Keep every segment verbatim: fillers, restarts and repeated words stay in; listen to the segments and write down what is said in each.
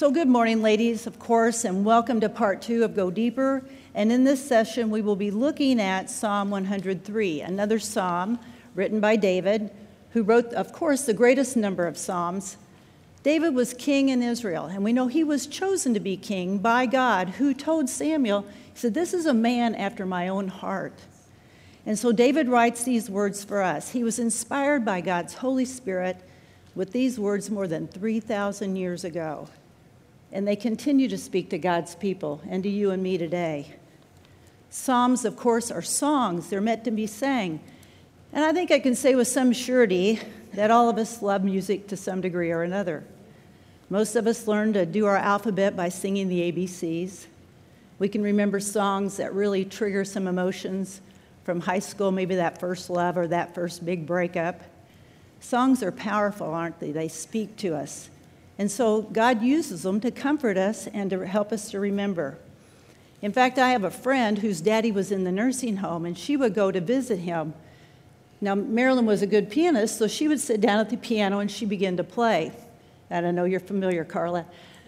So good morning, ladies, of course, and welcome to part two of Go Deeper. And in this session, we will be looking at Psalm one hundred three, another psalm written by David, who wrote, of course, the greatest number of psalms. David was king in Israel, and we know he was chosen to be king by God, who told Samuel, he said, "This is a man after my own heart." And so David writes these words for us. He was inspired by God's Holy Spirit with these words more than three thousand years ago. And they continue to speak to God's people and to you and me today. Psalms, of course, are songs. They're meant to be sang. And I think I can say with some surety that all of us love music to some degree or another. Most of us learn to do our alphabet by singing the A B Cs. We can remember songs that really trigger some emotions from high school, maybe that first love or that first big breakup. Songs are powerful, aren't they? They speak to us. And so God uses them to comfort us and to help us to remember. In fact, I have a friend whose daddy was in the nursing home, and she would go to visit him. Now, Marilyn was a good pianist, so she would sit down at the piano and she began to play. And I know you're familiar, Carla.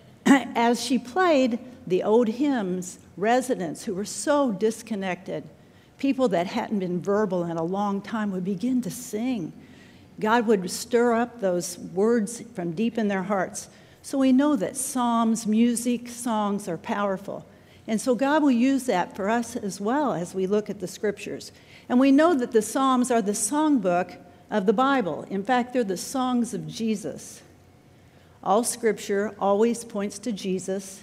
As she played the old hymns, residents who were so disconnected, people that hadn't been verbal in a long time, would begin to sing. God would stir up those words from deep in their hearts. So we know that psalms, music, songs are powerful. And so God will use that for us as well as we look at the scriptures. And we know that the Psalms are the songbook of the Bible. In fact, they're the songs of Jesus. All scripture always points to Jesus,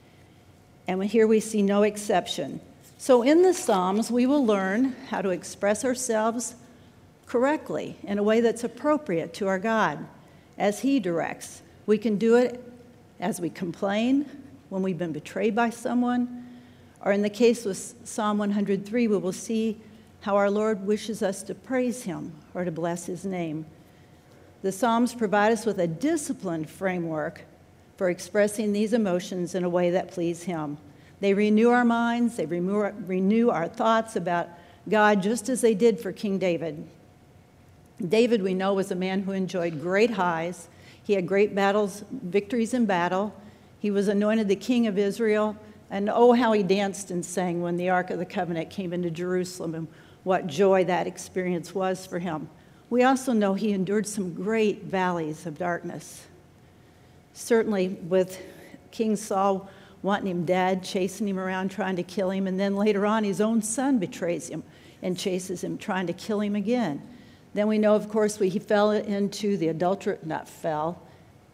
and here we see no exception. So in the Psalms, we will learn how to express ourselves correctly in a way that's appropriate to our God as He directs. We can do it as we complain, when we've been betrayed by someone, or in the case with Psalm one hundred three, we will see how our Lord wishes us to praise Him or to bless His name. The Psalms provide us with a disciplined framework for expressing these emotions in a way that please Him. They renew our minds, they renew our thoughts about God, just as they did for King David. David, we know, was a man who enjoyed great highs. He had great battles, victories in battle. He was anointed the king of Israel. And oh, how he danced and sang when the Ark of the Covenant came into Jerusalem, and what joy that experience was for him. We also know he endured some great valleys of darkness. Certainly with King Saul wanting him dead, chasing him around, trying to kill him, and then later on his own son betrays him and chases him, trying to kill him again. Then we know, of course, he fell into the adulterous, not fell,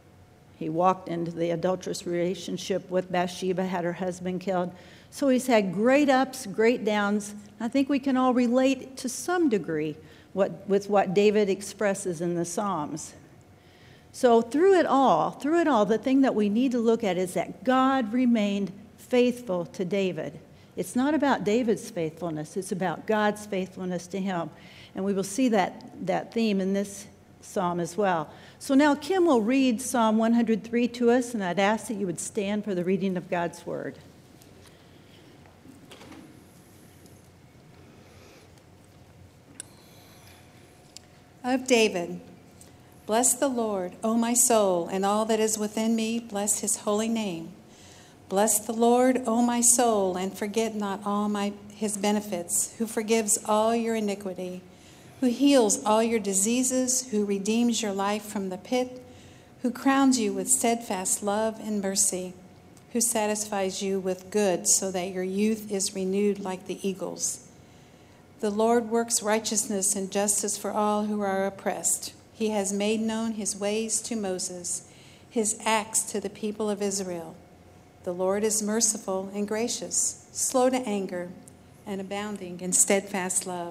he walked into the adulterous relationship with Bathsheba, had her husband killed. So he's had great ups, great downs. I think we can all relate to some degree what, with what David expresses in the Psalms. So through it all, through it all, the thing that we need to look at is that God remained faithful to David. It's not about David's faithfulness, it's about God's faithfulness to him. And we will see that, that theme in this psalm as well. So now Kim will read Psalm one hundred three to us, and I'd ask that you would stand for the reading of God's word. Of David. Bless the Lord, O my soul, and all that is within me, bless his holy name. Bless the Lord, O my soul, and forget not all my his benefits, who forgives all your iniquity, who heals all your diseases, who redeems your life from the pit, who crowns you with steadfast love and mercy, who satisfies you with good so that your youth is renewed like the eagles. The Lord works righteousness and justice for all who are oppressed. He has made known his ways to Moses, his acts to the people of Israel. The Lord is merciful and gracious, slow to anger, and abounding in steadfast love.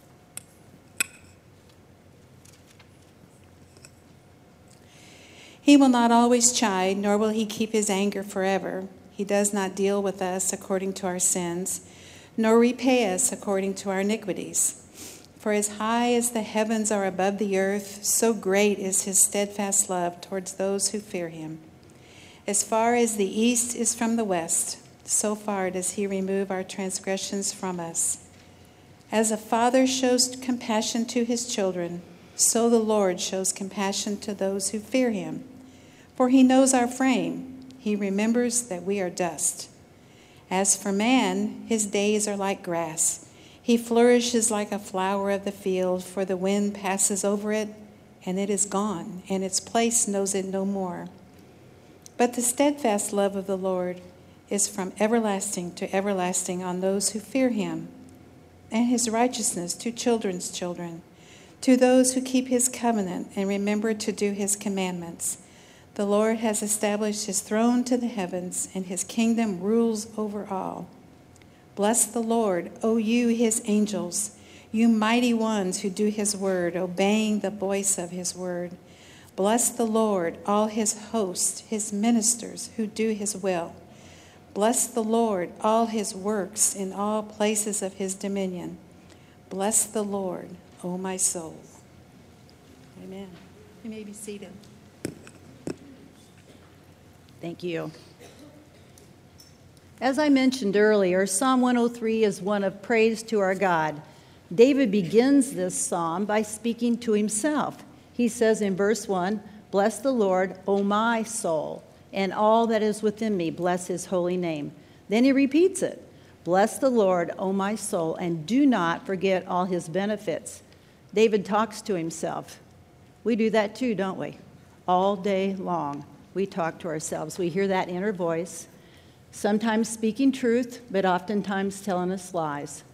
He will not always chide, nor will he keep his anger forever. He does not deal with us according to our sins, nor repay us according to our iniquities. For as high as the heavens are above the earth, so great is his steadfast love towards those who fear him. As far as the east is from the west, so far does he remove our transgressions from us. As a father shows compassion to his children, so the Lord shows compassion to those who fear him. For he knows our frame. he remembers that we are dust. As for man, his days are like grass. He flourishes like a flower of the field, for the wind passes over it, and it is gone, and its place knows it no more. But the steadfast love of the Lord is from everlasting to everlasting on those who fear him, and his righteousness to children's children, to those who keep his covenant and remember to do his commandments. The Lord has established his throne to the heavens, and his kingdom rules over all. Bless the Lord, O you his angels, you mighty ones who do his word, obeying the voice of his word. Bless the Lord, all his hosts, his ministers who do his will. Bless the Lord, all his works in all places of his dominion. Bless the Lord, O my soul. Amen. You may be seated. Thank you. As I mentioned earlier, Psalm one oh three is one of praise to our God. David begins this psalm by speaking to himself. He says in verse one, "Bless the Lord, O my soul, and all that is within me, bless his holy name." Then he repeats it, "Bless the Lord, O my soul, and do not forget all his benefits." David talks to himself. We do that too, don't we? All day long, we talk to ourselves. We hear that inner voice, sometimes speaking truth, but oftentimes telling us lies.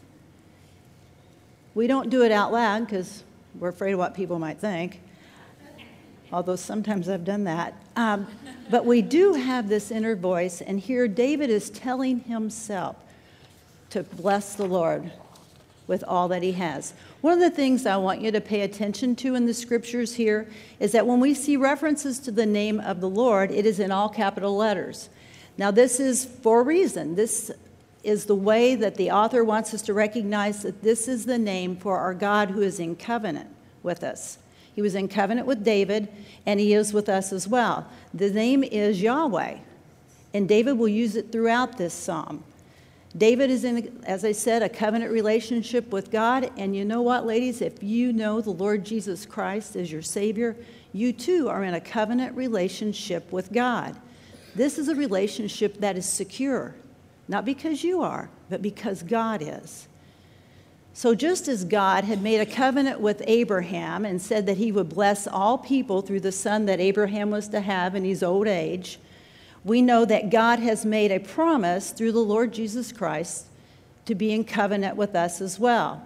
We don't do it out loud because we're afraid of what people might think, although sometimes I've done that. Um, but we do have this inner voice, and here David is telling himself to bless the Lord with all that he has. One of the things I want you to pay attention to in the scriptures here is that when we see references to the name of the Lord, it is in all capital letters. Now, this is for a reason. This is the way that the author wants us to recognize that this is the name for our God who is in covenant with us. He was in covenant with David, and he is with us as well. The name is Yahweh, and David will use it throughout this psalm. David is in, as I said, a covenant relationship with God, and you know what, ladies? If you know the Lord Jesus Christ as your Savior, you too are in a covenant relationship with God. This is a relationship that is secure, not because you are, but because God is. So just as God had made a covenant with Abraham and said that he would bless all people through the son that Abraham was to have in his old age, we know that God has made a promise through the Lord Jesus Christ to be in covenant with us as well.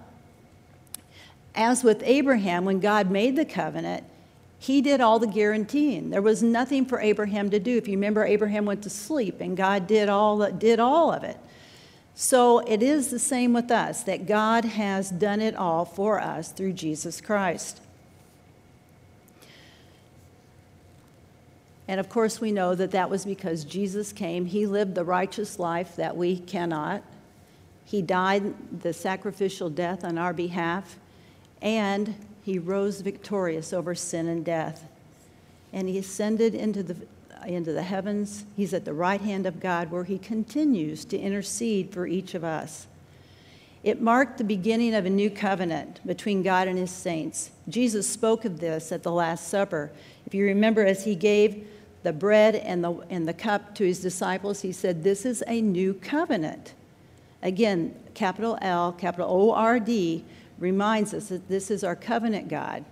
As with Abraham, when God made the covenant, he did all the guaranteeing. There was nothing for Abraham to do. If you remember, Abraham went to sleep, and God did all, did all of it. So it is the same with us, that God has done it all for us through Jesus Christ. And of course, we know that that was because Jesus came. He lived the righteous life that we cannot. He died the sacrificial death on our behalf, and he rose victorious over sin and death. And he ascended into the into the heavens. He's at the right hand of God, where he continues to intercede for each of us. It marked the beginning of a new covenant between God and his saints. Jesus spoke of this at the Last Supper. If you remember, as he gave the bread and the, and the cup to his disciples, he said, "This is a new covenant." Again, capital L, capital O R D, reminds us that this is our covenant God.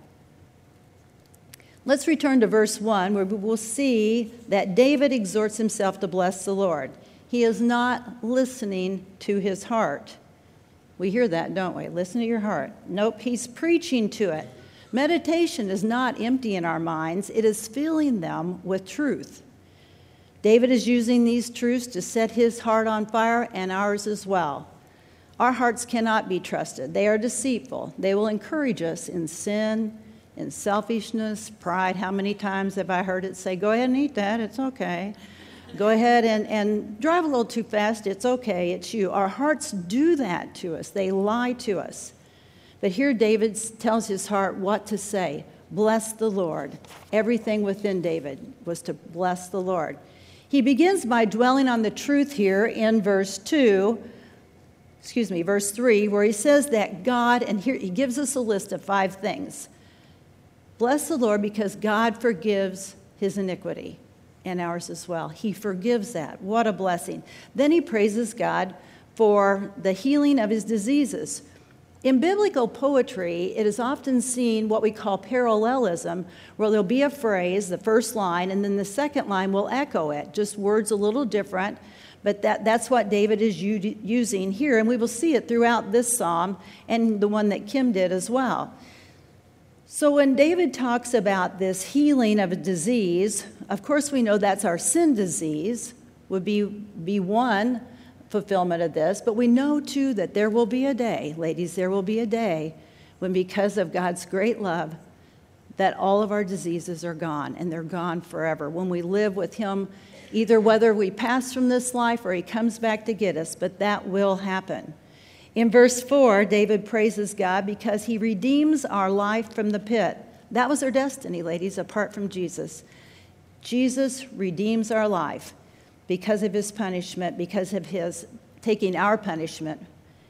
Let's return to verse one, where we will see that David exhorts himself to bless the Lord. He is not listening to his heart. We hear that, don't we? Listen to your heart. Nope, he's preaching to it. Meditation is not empty in our minds. It is filling them with truth. David is using these truths to set his heart on fire, and ours as well. Our hearts cannot be trusted. They are deceitful. They will encourage us in sin, in selfishness, pride. How many times have I heard it say, "Go ahead and eat that, it's okay. Go ahead and, and drive a little too fast, it's okay, it's you." Our hearts do that to us. They lie to us. But here David tells his heart what to say. Bless the Lord. Everything within David was to bless the Lord. He begins by dwelling on the truth here in verse two, excuse me, verse three, where he says that God, and here he gives us a list of five things. Bless the Lord because God forgives his iniquity. and ours as well. He forgives that. What a blessing. Then he praises God for the healing of his diseases. In biblical poetry, it is often seen what we call parallelism, where there'll be a phrase, the first line, and then the second line will echo it, just words a little different. But that, that's what David is u- using here, and we will see it throughout this psalm and the one that Kim did as well. So when David talks about this healing of a disease, of course we know that's our sin disease, would be, be one fulfillment of this, but we know too that there will be a day, ladies, there will be a day when, because of God's great love, that all of our diseases are gone, and they're gone forever. When we live with him, either whether we pass from this life or he comes back to get us, but that will happen. In verse four, David praises God because he redeems our life from the pit. That was our destiny, ladies, apart from Jesus. Jesus redeems our life because of his punishment, because of his taking our punishment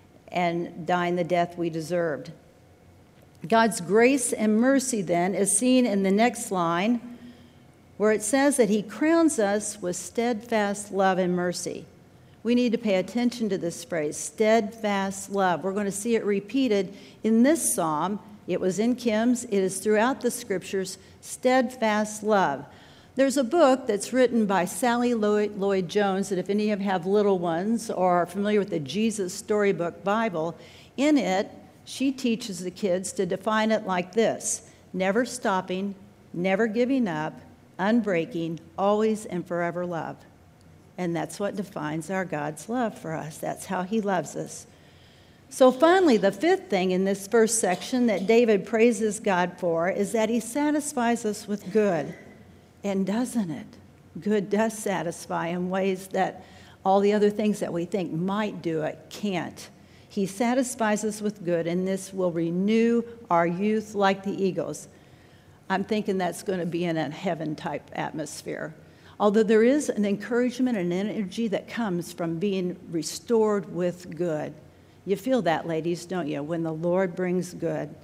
and dying the death we deserved. God's grace and mercy then is seen in the next line, where it says that he crowns us with steadfast love and mercy. We need to pay attention to this phrase, steadfast love. We're going to see it repeated in this psalm. It was in Kim's. It is throughout the scriptures, steadfast love. There's a book that's written by Sally Lloyd Jones that if any of you have little ones or are familiar with the Jesus Storybook Bible, in it, she teaches the kids to define it like this: never stopping, never giving up, unbreaking, always and forever love. And that's what defines our God's love for us. That's how he loves us. So finally, the fifth thing in this first section that David praises God for is that he satisfies us with good. And doesn't it? Good does satisfy in ways that all the other things that we think might do it can't. He satisfies us with good, and this will renew our youth like the eagles. I'm thinking that's going to be in a heaven-type atmosphere. Although there is an encouragement and energy that comes from being restored with good. You feel that, ladies, don't you, when the Lord brings good.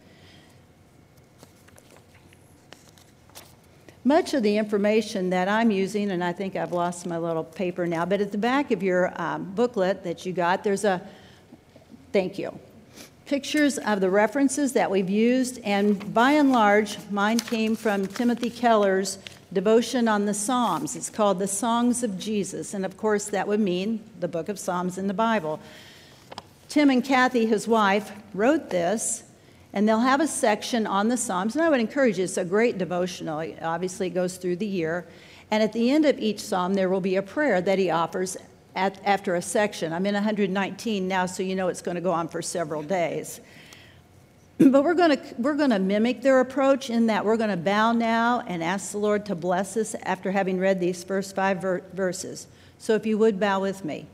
Much of the information that I'm using, and I think I've lost my little paper now, but at the back of your um, booklet that you got, there's a, thank you, pictures of the references that we've used, and by and large, mine came from Timothy Keller's devotion on the Psalms. It's called The Songs of Jesus, and of course that would mean the book of Psalms in the Bible. Tim and Kathy, his wife, wrote this, and they'll have a section on the Psalms, and I would encourage you, it's a great devotional. Obviously, it goes through the year, and at the end of each Psalm, there will be a prayer that he offers at, after a section. I'm in one hundred nineteen now, so you know it's going to go on for several days. But we're going to we're going to mimic their approach in that we're going to bow now and ask the Lord to bless us after having read these first five ver- verses. So if you would bow with me.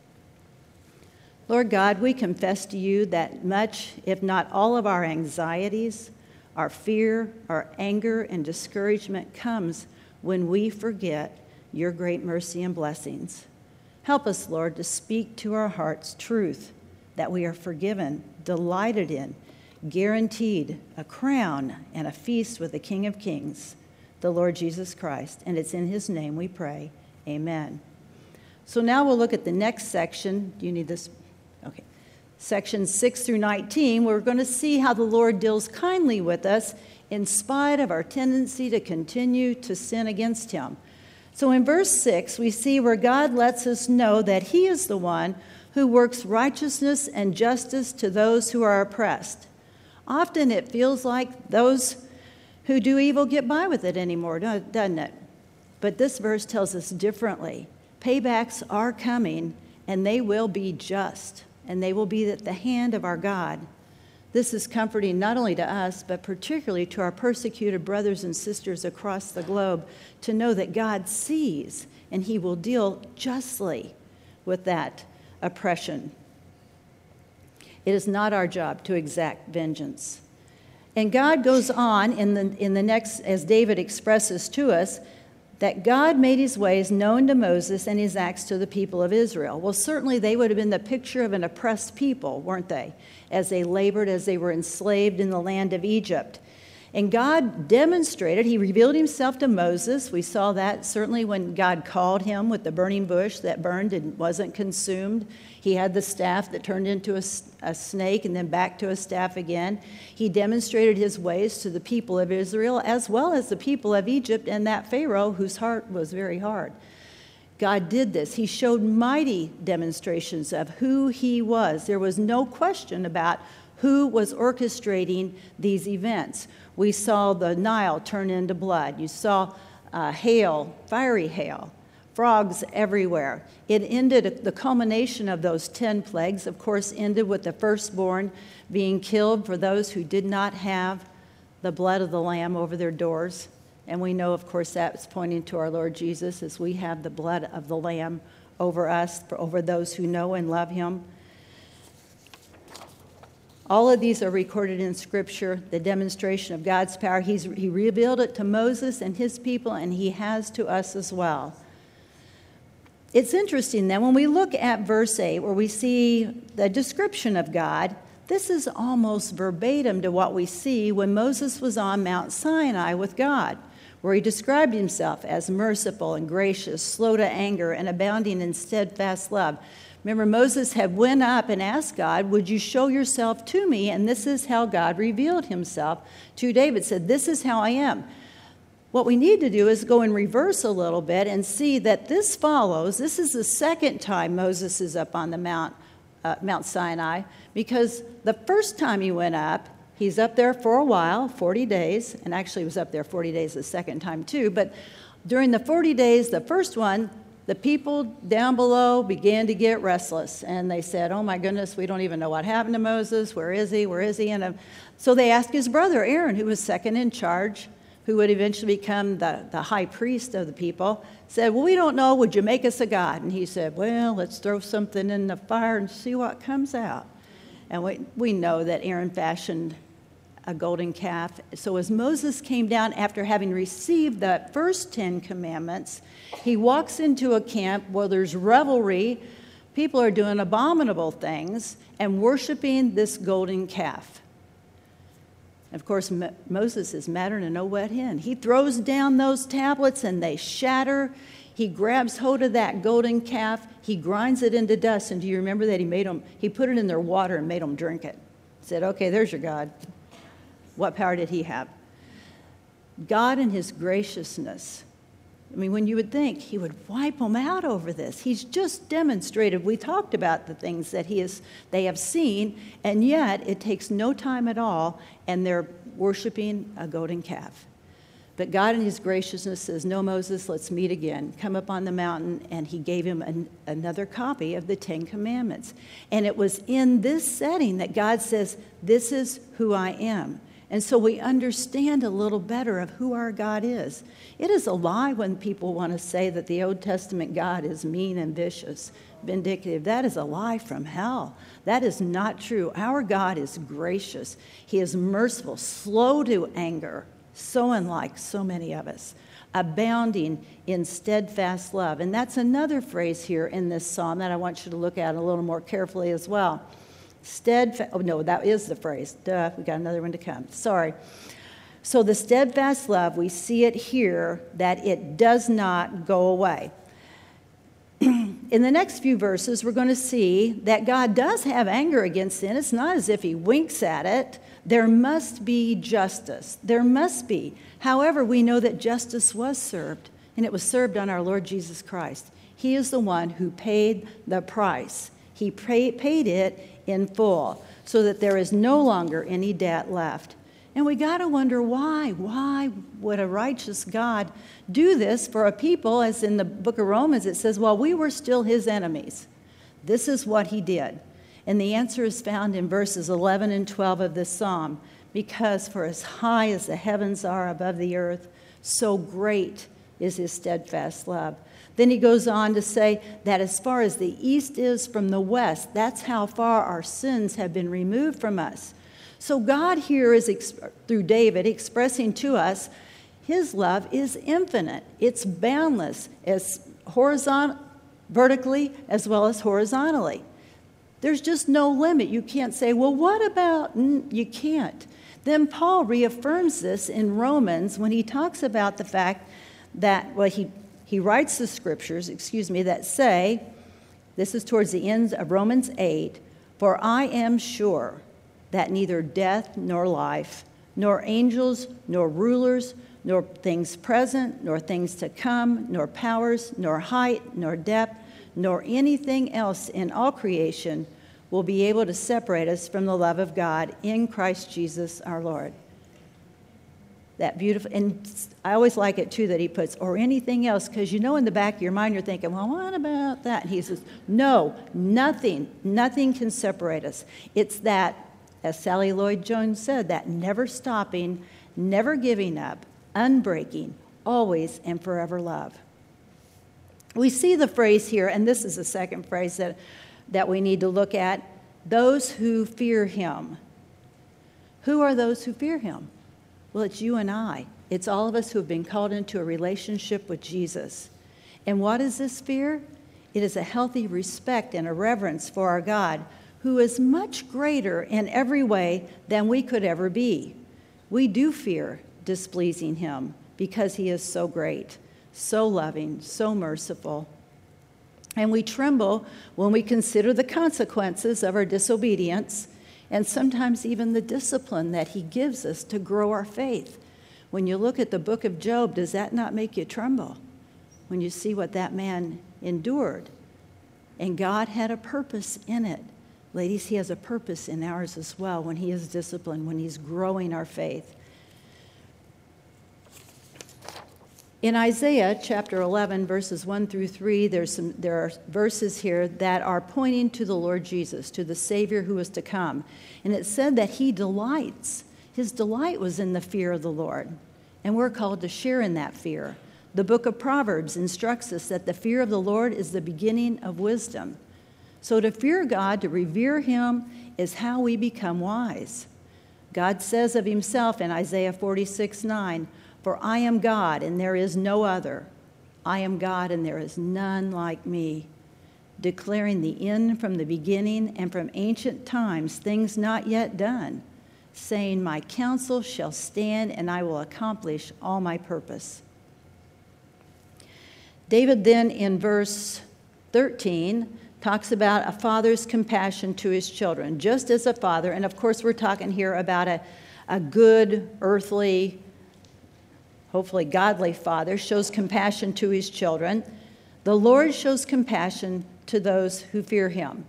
Lord God, we confess to you that much, if not all of our anxieties, our fear, our anger, and discouragement comes when we forget your great mercy and blessings. Help us, Lord, to speak to our hearts truth, that we are forgiven, delighted in, guaranteed a crown and a feast with the King of Kings, the Lord Jesus Christ. And it's in his name we pray. Amen. So now we'll look at the next section. Do you need this? Okay. Sections six through nineteen, we're going to see how the Lord deals kindly with us in spite of our tendency to continue to sin against him. So in verse six, we see where God lets us know that he is the one who works righteousness and justice to those who are oppressed. Often it feels like those who do evil get by with it anymore, doesn't it? But this verse tells us differently. Paybacks are coming, and they will be just, and they will be at the hand of our God. This is comforting not only to us, but particularly to our persecuted brothers and sisters across the globe to know that God sees, and he will deal justly with that oppression. It is not our job to exact vengeance. And God goes on in the, in the next, as David expresses to us, that God made his ways known to Moses and his acts to the people of Israel. Well, certainly they would have been the picture of an oppressed people, weren't they? As they labored, as they were enslaved in the land of Egypt. And God demonstrated, he revealed himself to Moses. We saw that certainly when God called him with the burning bush that burned and wasn't consumed. He had the staff that turned into a, a snake and then back to a staff again. He demonstrated his ways to the people of Israel as well as the people of Egypt and that Pharaoh whose heart was very hard. God did this. He showed mighty demonstrations of who he was. There was no question about who was orchestrating these events. We saw the Nile turn into blood. You saw uh, hail, fiery hail, frogs everywhere. It ended, the culmination of those ten plagues, of course, ended with the firstborn being killed for those who did not have the blood of the Lamb over their doors. And we know, of course, that's pointing to our Lord Jesus as we have the blood of the Lamb over us, for over those who know and love him. All of these are recorded in Scripture, the demonstration of God's power. He's, he revealed it to Moses and his people, and he has to us as well. It's interesting then, when we look at verse eight, where we see the description of God, this is almost verbatim to what we see when Moses was on Mount Sinai with God, where he described himself as merciful and gracious, slow to anger, and abounding in steadfast love. Remember, Moses had went up and asked God, would you show yourself to me? And this is how God revealed himself to David, said, this is how I am. What we need to do is go in reverse a little bit and see that this follows. This is the second time Moses is up on the Mount, uh, Mount Sinai, because the first time he went up, he's up there for a while, forty days, and actually he was up there forty days the second time too, but during the forty days, the first one, the people down below began to get restless, and they said, oh my goodness, we don't even know what happened to Moses. Where is he? Where is he? And uh, so they asked his brother Aaron, who was second in charge, who would eventually become the, the high priest of the people, said, well, we don't know. Would you make us a god? And he said, well, let's throw something in the fire and see what comes out. And we, we know that Aaron fashioned a golden calf. So as Moses came down after having received the first Ten Commandments, he walks into a camp where there's revelry. People are doing abominable things and worshiping this golden calf. Of course, Mo- Moses is madder than a wet hen. He throws down those tablets and they shatter. He grabs hold of that golden calf. He grinds it into dust. And do you remember that he made them, he put it in their water and made them drink it? He said, okay, there's your God. What power did he have? God in his graciousness. I mean, when you would think he would wipe them out over this. He's just demonstrated. We talked about the things that he is, they have seen, and yet it takes no time at all, and they're worshiping a golden calf. But God in his graciousness says, no, Moses, let's meet again. Come up on the mountain, and he gave him an, another copy of the Ten Commandments. And it was in this setting that God says, this is who I am. And so we understand a little better of who our God is. It is a lie when people want to say that the Old Testament God is mean and vicious, vindictive. That is a lie from hell. That is not true. Our God is gracious. He is merciful, slow to anger, so unlike so many of us, abounding in steadfast love. And that's another phrase here in this psalm that I want you to look at a little more carefully as well. Steadfast, oh no, that is the phrase. Duh, we got another one to come. Sorry. So the steadfast love, we see it here that it does not go away. In the next few verses, we're going to see that God does have anger against sin. It's not as if he winks at it. There must be justice. There must be. However, we know that justice was served, and it was served on our Lord Jesus Christ. He is the one who paid the price. He pay, paid it in full, so that there is no longer any debt left. And we got to wonder why. Why would a righteous God do this for a people, as in the book of Romans it says, well, we were still his enemies. This is what he did. And the answer is found in verses eleven and twelve of this psalm. Because for as high as the heavens are above the earth, so great is his steadfast love. Then he goes on to say that as far as the east is from the west, that's how far our sins have been removed from us. So God here is, through David, expressing to us his love is infinite. It's boundless, as horizontal, vertically as well as horizontally. There's just no limit. You can't say, well, what about? You can't. Then Paul reaffirms this in Romans when he talks about the fact that, well, he, he writes the scriptures, excuse me, that say, this is towards the end of Romans eight, for I am sure that neither death nor life, nor angels, nor rulers, nor things present, nor things to come, nor powers, nor height, nor depth, nor anything else in all creation will be able to separate us from the love of God in Christ Jesus our Lord. That beautiful, and I always like it too that he puts, or anything else, because you know in the back of your mind you're thinking, well, what about that? And he says, no, nothing, nothing can separate us. It's that, as Sally Lloyd Jones said, that never stopping, never giving up, unbreaking, always and forever love. We see the phrase here, and this is the second phrase that, that we need to look at, those who fear him. Who are those who fear him? Well, it's you and I. It's all of us who have been called into a relationship with Jesus. And what is this fear? It is a healthy respect and a reverence for our God, who is much greater in every way than we could ever be. We do fear displeasing him because he is so great, so loving, so merciful. And we tremble when we consider the consequences of our disobedience, and sometimes even the discipline that he gives us to grow our faith. When you look at the book of Job, does that not make you tremble? When you see what that man endured. And God had a purpose in it. Ladies, he has a purpose in ours as well when he is disciplined, when he's growing our faith. In Isaiah chapter eleven, verses one through three, there's some, there are verses here that are pointing to the Lord Jesus, to the Savior who is to come. And it said that he delights. His delight was in the fear of the Lord. And we're called to share in that fear. The book of Proverbs instructs us that the fear of the Lord is the beginning of wisdom. So to fear God, to revere him, is how we become wise. God says of himself in Isaiah forty-six nine, for I am God, and there is no other. I am God, and there is none like me, declaring the end from the beginning and from ancient times, things not yet done, saying, my counsel shall stand, and I will accomplish all my purpose. David then, in verse thirteen, talks about a father's compassion to his children, just as a father, and of course we're talking here about a, a good, earthly, hopefully godly father, shows compassion to his children. The Lord shows compassion to those who fear him.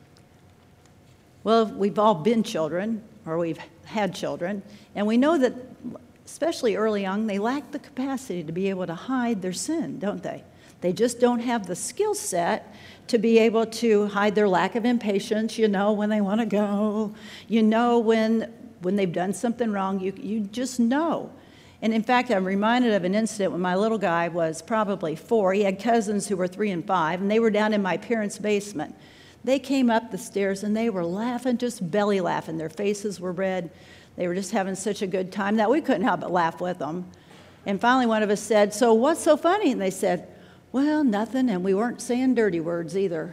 Well, we've all been children, or we've had children, and we know that, especially early on, they lack the capacity to be able to hide their sin, don't they? They just don't have the skill set to be able to hide their lack of impatience. You know when they want to go. You know when when they've done something wrong. You you just know. And in fact, I'm reminded of an incident when my little guy was probably four. He had cousins who were three and five, and they were down in my parents' basement. They came up the stairs, and they were laughing, just belly laughing. Their faces were red. They were just having such a good time that we couldn't help but laugh with them. And finally, one of us said, so what's so funny? And they said, well, nothing, and we weren't saying dirty words either.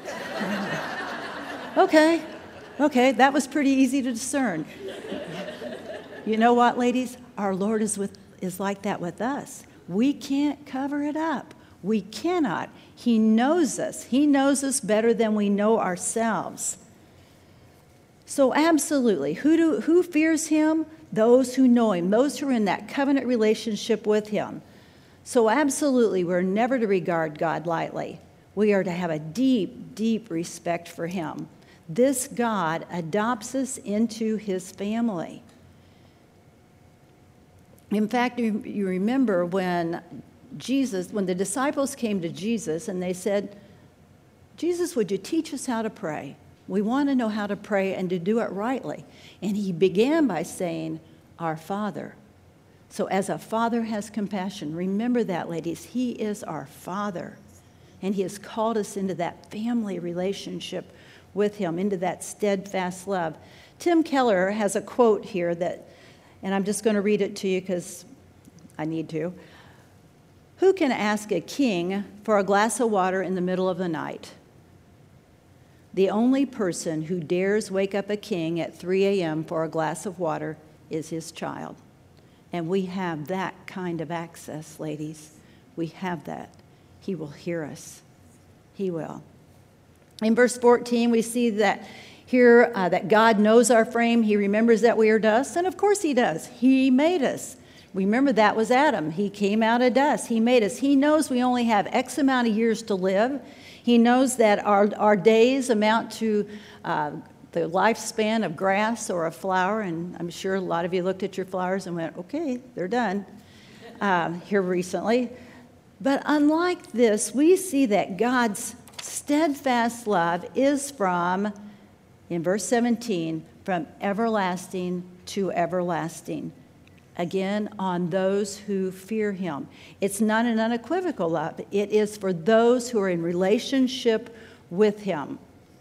okay, okay, that was pretty easy to discern. You know what, ladies? Our Lord is with is like that with us. We can't cover it up. We cannot. He knows us. He knows us better than we know ourselves. So absolutely, who do who fears him? Those who know him, those who are in that covenant relationship with him. So absolutely, we're never to regard God lightly. We are to have a deep, deep respect for him. This God adopts us into his family. In fact, you, you remember when Jesus, when the disciples came to Jesus and they said, Jesus, would you teach us how to pray? We want to know how to pray and to do it rightly. And he began by saying, our Father. So as a father has compassion, remember that, ladies, he is our Father. And he has called us into that family relationship with him, into that steadfast love. Tim Keller has a quote here that, and I'm just going to read it to you because I need to. Who can ask a king for a glass of water in the middle of the night? The only person who dares wake up a king at three a.m. for a glass of water is his child. And we have that kind of access, ladies. We have that. He will hear us. He will. In verse fourteen, we see that here uh, that God knows our frame. He remembers that we are dust. And of course he does. He made us. Remember, that was Adam. He came out of dust. He made us. He knows we only have X amount of years to live. He knows that our, our days amount to uh, the lifespan of grass or a flower. And I'm sure a lot of you looked at your flowers and went, okay, they're done uh, here recently. But unlike this, we see that God's steadfast love is from, in verse seventeen, from everlasting to everlasting. Again, on those who fear him. It's not an unequivocal love. It is for those who are in relationship with him.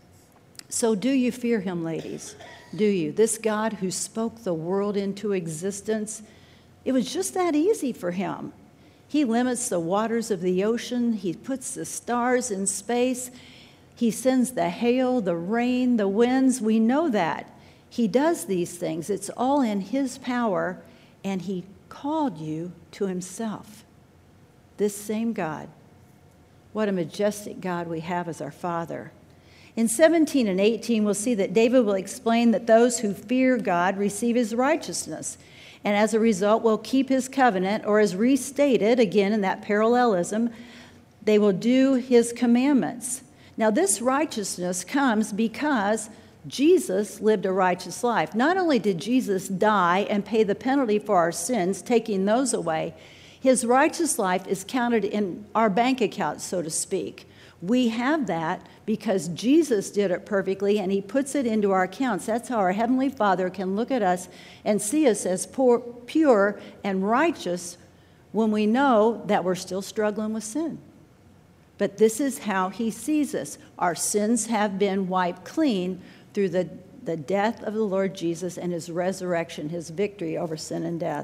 So do you fear him, ladies? Do you? This God who spoke the world into existence, it was just that easy for him. He limits the waters of the ocean. He puts the stars in space. He sends the hail, the rain, the winds. We know that. He does these things. It's all in his power, and he called you to himself. This same God. What a majestic God we have as our Father. In seventeen and eighteen, we'll see that David will explain that those who fear God receive his righteousness, and as a result will keep his covenant, or as restated, again in that parallelism, they will do his commandments. Now this righteousness comes because Jesus lived a righteous life. Not only did Jesus die and pay the penalty for our sins, taking those away, his righteous life is counted in our bank account, so to speak. We have that because Jesus did it perfectly, and he puts it into our accounts. That's how our Heavenly Father can look at us and see us as poor, pure and righteous when we know that we're still struggling with sin. But this is how he sees us. Our sins have been wiped clean through the, the death of the Lord Jesus and his resurrection, his victory over sin and death.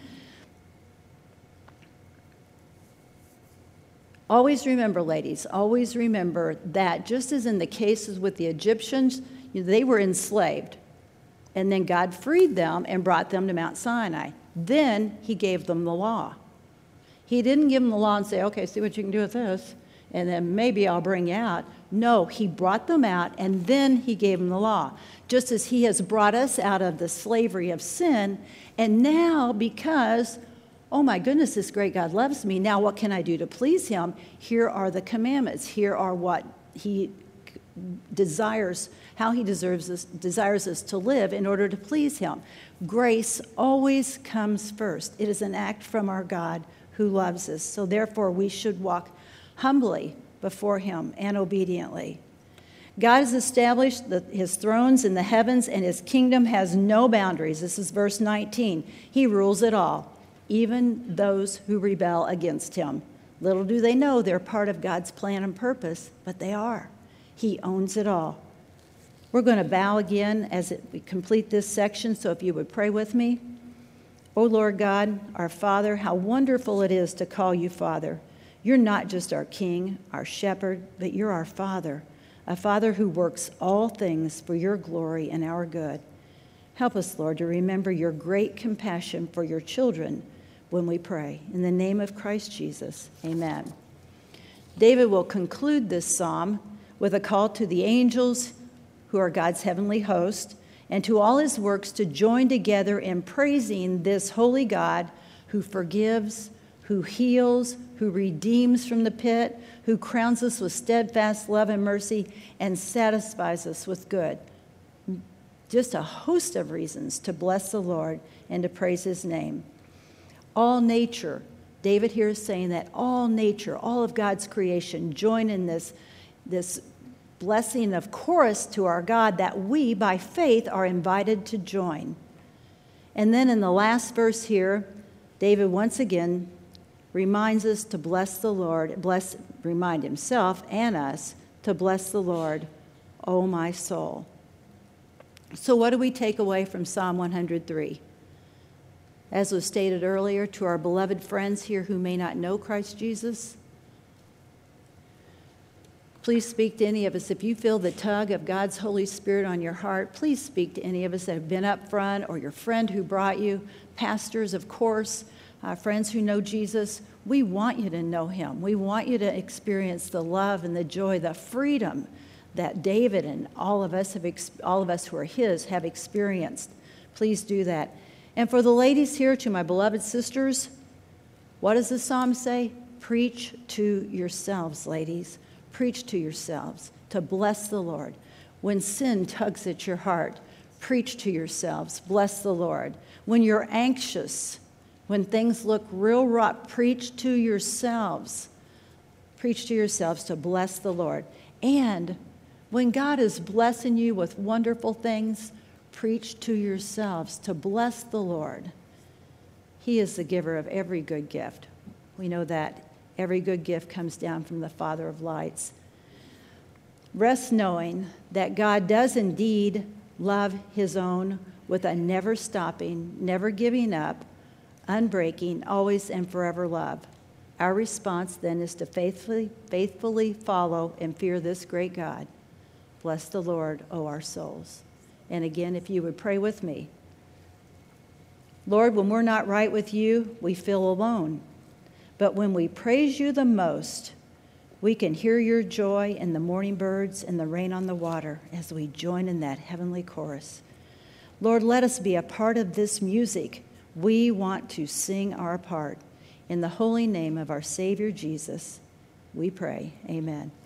Always remember, ladies, always remember that just as in the cases with the Egyptians, you know, they were enslaved. And then God freed them and brought them to Mount Sinai. Then he gave them the law. He didn't give them the law and say, okay, see what you can do with this, and then maybe I'll bring you out. No, he brought them out, and then he gave them the law. Just as he has brought us out of the slavery of sin, and now because oh my goodness, this great God loves me. Now what can I do to please him? Here are the commandments. Here are what he desires, how he deserves us, desires us to live in order to please him. Grace always comes first. It is an act from our God who loves us. So therefore we should walk humbly before him and obediently. God has established the, his thrones in the heavens, and his kingdom has no boundaries. This is verse nineteen. He rules it all, even those who rebel against him. Little do they know they're part of God's plan and purpose, but they are. He owns it all. We're going to bow again as it, we complete this section, so if you would pray with me. O Lord God, our Father, how wonderful it is to call you Father. You're not just our King, our Shepherd, but you're our Father, a Father who works all things for your glory and our good. Help us, Lord, to remember your great compassion for your children when we pray. In the name of Christ Jesus, amen. David will conclude this psalm with a call to the angels, who are God's heavenly host, and to all his works to join together in praising this holy God who forgives, who heals, who redeems from the pit, who crowns us with steadfast love and mercy, and satisfies us with good. Just a host of reasons to bless the Lord and to praise his name. All nature, David here is saying that all nature, all of God's creation, join in this, this blessing of chorus to our God that we, by faith, are invited to join. And then in the last verse here, David once again reminds us to bless the Lord, bless, remind himself and us to bless the Lord, O my soul. So what do we take away from Psalm one hundred three? As was stated earlier, to our beloved friends here who may not know Christ Jesus, Please speak to any of us. If you feel the tug of God's Holy Spirit on your heart, please speak to any of us that have been up front, or your friend who brought you, pastors, of course, uh, friends who know Jesus. We want you to know him. We want you to experience the love and the joy, the freedom that David and all of us have, ex- all of us who are his have experienced. Please do that. And for the ladies here, to my beloved sisters, what does the psalm say? Preach to yourselves, ladies. Preach to yourselves to bless the Lord. When sin tugs at your heart, preach to yourselves, bless the Lord. When you're anxious, when things look real rough, preach to yourselves. Preach to yourselves to bless the Lord. And when God is blessing you with wonderful things, preach to yourselves to bless the Lord. He is the giver of every good gift. We know that. Every good gift comes down from the Father of lights. Rest knowing that God does indeed love his own with a never stopping, never giving up, unbreaking, always and forever love. Our response then is to faithfully, faithfully follow and fear this great God. Bless the Lord, O our souls. And again, if you would pray with me. Lord, when we're not right with you, we feel alone. But when we praise you the most, we can hear your joy in the morning birds and the rain on the water as we join in that heavenly chorus. Lord, let us be a part of this music. We want to sing our part. In the holy name of our Savior Jesus, we pray. Amen.